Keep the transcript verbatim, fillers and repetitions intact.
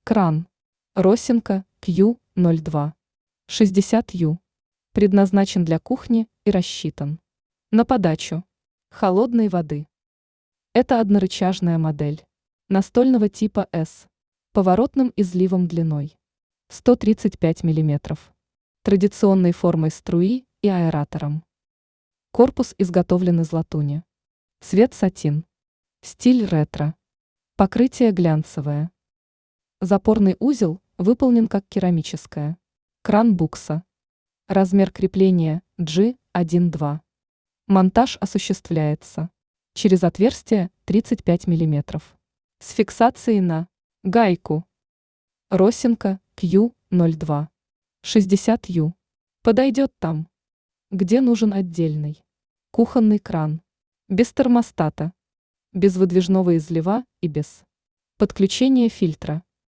Кран. Росинка кью ноль два шестьдесят ю. Предназначен для кухни и рассчитан на подачу холодной воды. Это однорычажная модель настольного типа S, поворотным изливом длиной сто тридцать пять миллиметров, традиционной формой струи и аэратором. Корпус изготовлен из латуни. Цвет сатин. Стиль ретро. Покрытие глянцевое. Запорный узел выполнен как керамическое. Кран букса. Размер крепления джи один два. Монтаж осуществляется через отверстие тридцать пять миллиметров с фиксацией на гайку. Росинка кью ноль два шестьдесят ю. Подойдет там, где нужен отдельный кухонный кран, без термостата, без выдвижного излива и без подключения фильтра.